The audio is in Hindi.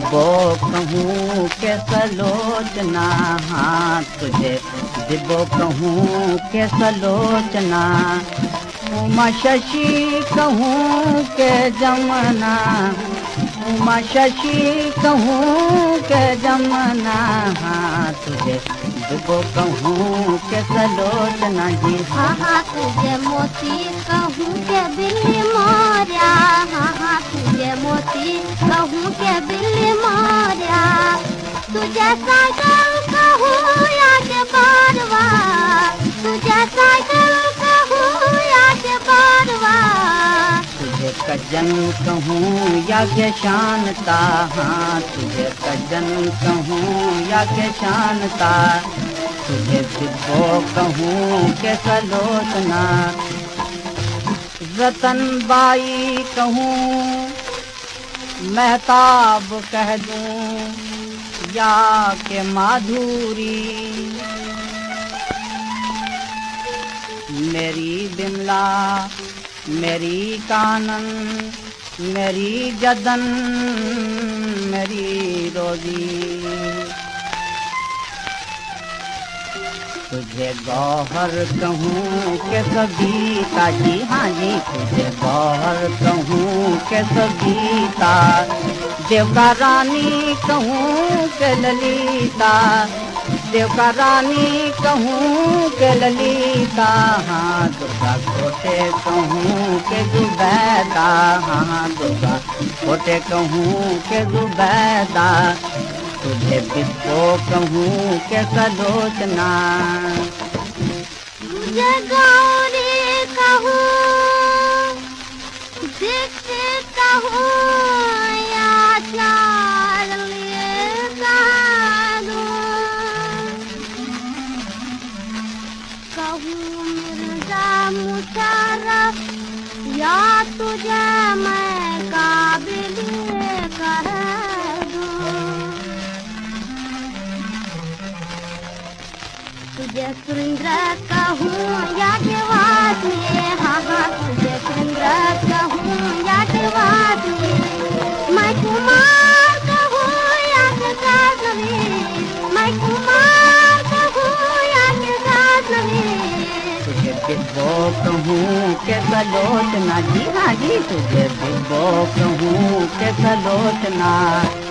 दिबो कहूँ के सलोचना, हाँ तुझे दिबो कहूँ के सलोचना। उमा शशि कहूँ के जमुना, उमा शशि कहूँ के जमुना, हाँ तुझे दिबो कहूँ के सलोचना जी। हाँ हाँ तुझे मोती कहूँ के बिल्ली मोरिया, हाँ हाँ तुझे मोती कहूँ के बिल्ली मोरिया। तुझे साइकिल कहूँ या के बारवा, तुझे साइकिल कहूँ या के बारवा। तुझे कजन कहूँ या के शानता, हाँ तुझे कजन कहूँ या के शानता। तुझे दिबो कहूँ के सलोचना। रतन बाई कहूँ महताब कह दूँ या के माधुरी। मेरी बिमला मेरी कानन मेरी जदन मेरी रोजी। तुझे गौहर कहूँ के सबीता जी, हाँ जी तुझे गौहर कहूँ के सबीता। देवका रानी कहूँ के ललिता, देवका रानी कहूँ के ललिता। हाँ दुर्गा कोटे कहूँ के जुबैदा, हाँ दुर्गा कोटे कहूँ के जुबैदा। तुझे दिबो कहूँ के सलोचना। तुझे गौरी कहूँ दीप्ति कहूँ या चार्ली कहूँ मिर्जा मुशर्रफ या तुझे मैं काबिल कह दूँ। तुझे सुंदर कहूँ या जवानी, हाँ हाँ तुझे सुंदर कहूँ या जवानी। मैं कुमार कहूँ या के गाजनी, मैं कुमार कहूँ या के गाजनी। तुझे दिबो कहूँ के सलोचना जी, हाँ जी तुझे दिबो कहूँ के सलोचना।